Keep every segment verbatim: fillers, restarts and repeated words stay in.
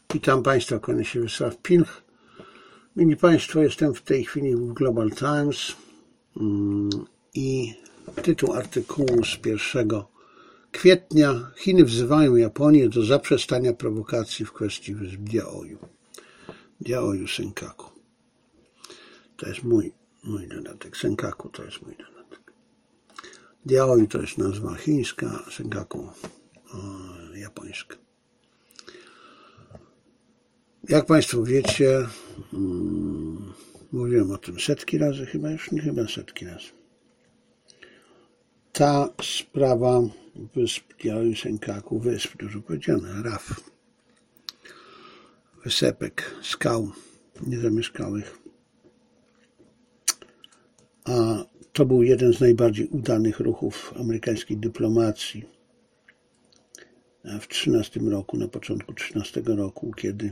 Witam Państwa, kłania się Wiesław Pilch. Mili Państwo, jestem w tej chwili w Global Times i tytuł artykułu z pierwszego kwietnia: Chiny wzywają Japonię do zaprzestania prowokacji w kwestii wysp Diaoyu. Diaoyu Senkaku. To jest mój, mój dodatek. Senkaku to jest mój dodatek. Diaoyu to jest nazwa chińska, Senkaku e, japońska. Jak Państwo wiecie, hmm, mówiłem o tym setki razy, chyba już nie chyba setki razy. Ta sprawa wysp Diaoyu Senkaku, wysp, dużo powiedziane, raf, wysepek, skał niezamieszkałych, a to był jeden z najbardziej udanych ruchów amerykańskiej dyplomacji w trzynastym roku, na początku trzynastego roku, kiedy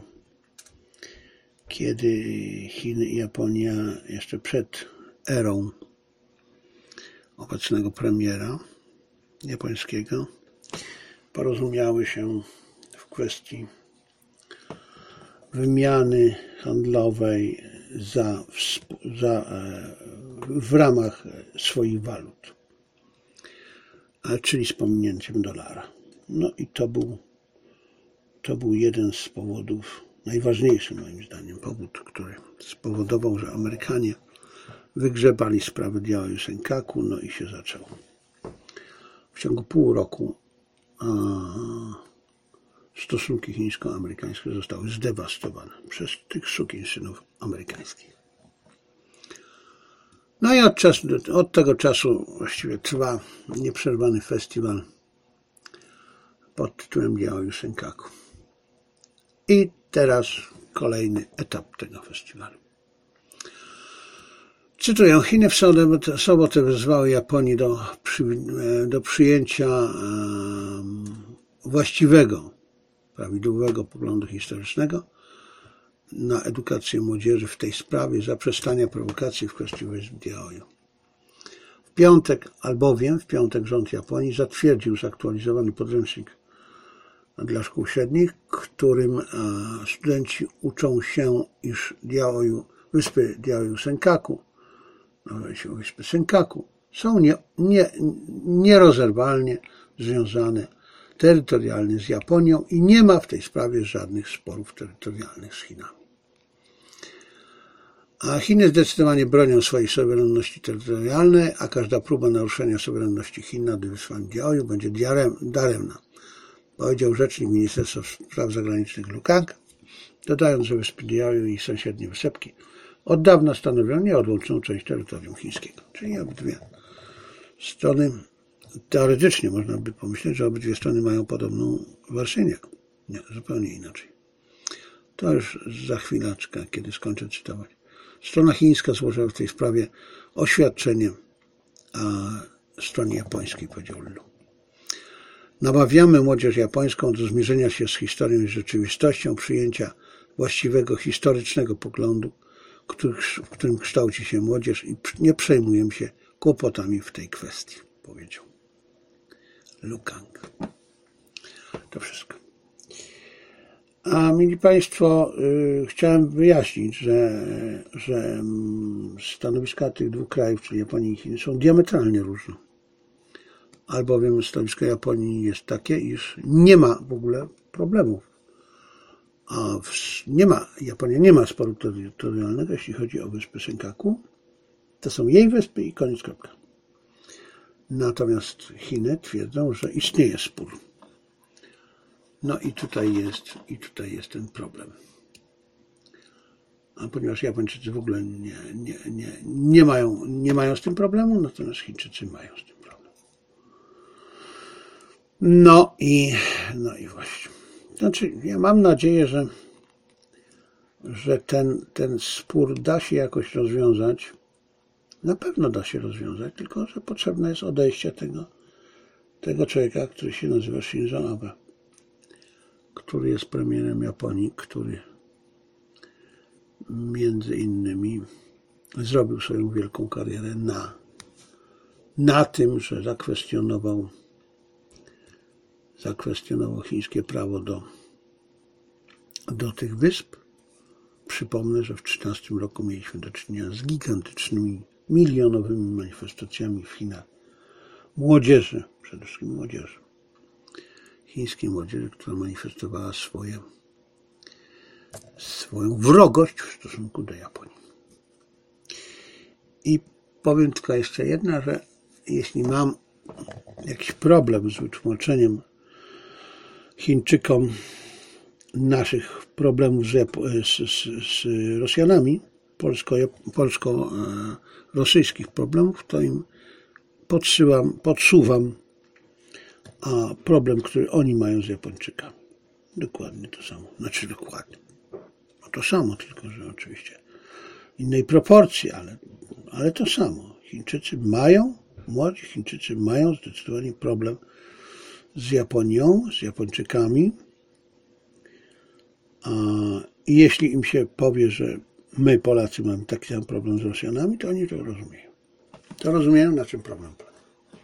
kiedy Chiny i Japonia jeszcze przed erą obecnego premiera japońskiego porozumiały się w kwestii wymiany handlowej za, za, w ramach swoich walut, czyli z pominięciem dolara. No i to był, to był jeden z powodów, najważniejszy moim zdaniem powód, który spowodował, że Amerykanie wygrzebali sprawę Diaoyu Senkaku, no i się zaczęło. W ciągu pół roku a, stosunki chińsko-amerykańskie zostały zdewastowane przez tych sukinsynów amerykańskich. No i od, czasu, od tego czasu właściwie trwa nieprzerwany festiwal pod tytułem Diaoyu Senkaku. I teraz kolejny etap tego festiwalu. Cytuję: Chiny w sobotę, sobotę wezwały Japonię do, przy, do przyjęcia um, właściwego, prawidłowego poglądu historycznego na edukację młodzieży w tej sprawie, zaprzestania prowokacji w kwestii wysp Diaoyu. W piątek, albowiem w piątek rząd Japonii zatwierdził zaktualizowany podręcznik dla szkół średnich, którym studenci uczą się, iż Diaoyu, wyspy Diaoyu Senkaku, wyspy Senkaku są nie, nie, nierozerwalnie związane terytorialnie z Japonią i nie ma w tej sprawie żadnych sporów terytorialnych z Chinami. A Chiny zdecydowanie bronią swojej suwerenności terytorialnej, a każda próba naruszenia suwerenności Chin nad wyspami Diaoyu będzie daremna, powiedział rzecznik Ministerstwa Spraw Zagranicznych Lu Kang, dodając, że wyspy Diaoyu i sąsiednie wysepki od dawna stanowią nieodłączną część terytorium chińskiego. Czyli obydwie strony, teoretycznie można by pomyśleć, że obydwie strony mają podobną wersję. Nie, zupełnie inaczej. To już za chwileczkę, kiedy skończę cytować. Strona chińska złożyła w tej sprawie oświadczenie, a stronie japońskiej, powiedział Lu. Namawiamy młodzież japońską do zmierzenia się z historią i rzeczywistością, przyjęcia właściwego historycznego poglądu, w którym kształci się młodzież, i nie przejmujemy się kłopotami w tej kwestii, powiedział Lu Kang. To wszystko. A mili Państwo, yy, chciałem wyjaśnić, że, że stanowiska tych dwóch krajów, czyli Japonii i Chin, są diametralnie różne. Albowiem stanowisko Japonii jest takie, iż nie ma w ogóle problemów. A w, nie ma, Japonia nie ma sporu terytorialnego, jeśli chodzi o wyspy Senkaku. To są jej wyspy i koniec, kropka. Natomiast Chiny twierdzą, że istnieje spór. No i tutaj jest, i tutaj jest ten problem. A ponieważ Japończycy w ogóle nie, nie, nie, nie, mają, nie mają z tym problemu, natomiast Chińczycy mają z tym problem. No i, no i właśnie. Znaczy, ja mam nadzieję, że, że ten, ten spór da się jakoś rozwiązać. Na pewno da się rozwiązać, tylko że potrzebne jest odejście tego, tego człowieka, który się nazywa Shinzo Abe, który jest premierem Japonii, który między innymi zrobił swoją wielką karierę na, na tym, że zakwestionował zakwestionował chińskie prawo do do tych wysp. Przypomnę, że w tysiąc dziewięćset trzynastym roku mieliśmy do czynienia z gigantycznymi, milionowymi manifestacjami w Chinach. Młodzieży, przede wszystkim młodzieży. Chińskiej młodzieży, która manifestowała swoje, swoją wrogość w stosunku do Japonii. I powiem tylko jeszcze jedno, że jeśli mam jakiś problem z wytłumaczeniem Chińczykom naszych problemów z, z, z Rosjanami, polsko, polsko-rosyjskich problemów, to im podsyłam, podsuwam a problem, który oni mają z Japończykami. Dokładnie to samo. Znaczy dokładnie. No to samo, tylko że oczywiście innej proporcji, ale, ale to samo. Chińczycy mają, młodzi Chińczycy mają zdecydowanie problem z Japonią, z Japończykami. I jeśli im się powie, że my Polacy mamy taki sam problem z Rosjanami, to oni to rozumieją. To rozumieją, na czym problem polega.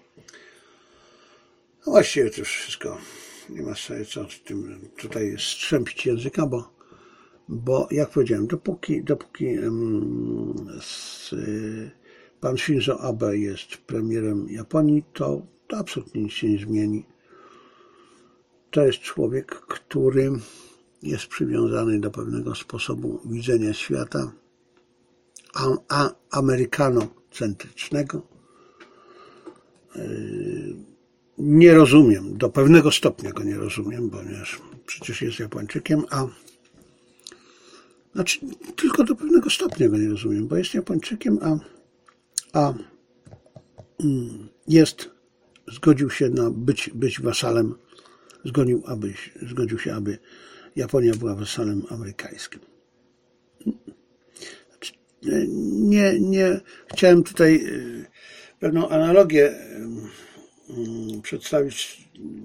No właściwie to już wszystko. Nie ma sobie co z tym tutaj strzępić języka, bo, bo jak powiedziałem, dopóki, dopóki um, z, y, pan Shinzo Abe jest premierem Japonii, to, to absolutnie nic się nie zmieni. To jest człowiek, który jest przywiązany do pewnego sposobu widzenia świata, a, a amerykanocentrycznego. Nie rozumiem, do pewnego stopnia go nie rozumiem, ponieważ przecież jest Japończykiem, a znaczy tylko do pewnego stopnia go nie rozumiem, bo jest Japończykiem, a, a jest, zgodził się na być, być wasalem, zgodził, aby, zgodził się, aby Japonia była wasalem amerykańskim. Nie, nie, chciałem tutaj pewną analogię przedstawić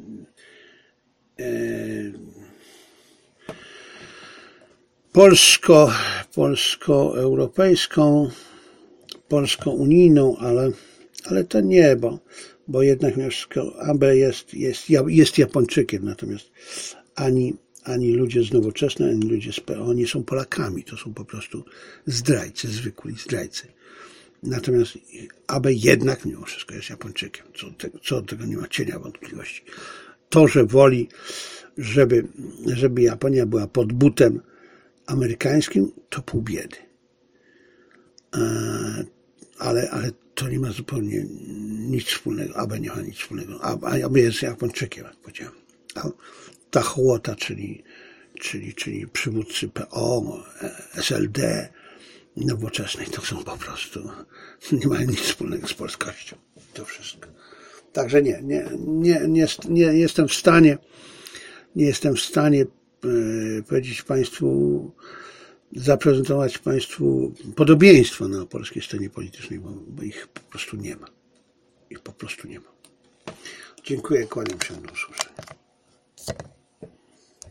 polsko, polsko-europejską, polsko-unijną, ale, ale to nie, bo, bo jednak mimo wszystko Abe jest, jest, jest Japończykiem, natomiast ani ani ludzie z Nowoczesnej, ani ludzie z P O nie są Polakami, to są po prostu zdrajcy, zwykli zdrajcy. Natomiast Abe jednak mimo wszystko jest Japończykiem, co, co do tego nie ma cienia wątpliwości. To, że woli, żeby, żeby Japonia była pod butem amerykańskim, to pół biedy. Ale, ale to nie ma zupełnie nic wspólnego. Abe nie ma nic wspólnego. Abe jest Japończykiem, jak powiedziałem. Ta hołota, czyli, czyli, czyli przywódcy P O, S L D, Nowoczesnej, to są po prostu, nie mają nic wspólnego z polskością. To wszystko. Także nie, nie, nie, nie, nie jestem w stanie, nie jestem w stanie powiedzieć Państwu, zaprezentować Państwu podobieństwo na polskiej scenie politycznej, bo, bo ich po prostu nie ma. Ich po prostu nie ma. Dziękuję, kłaniam się, do usłyszenia.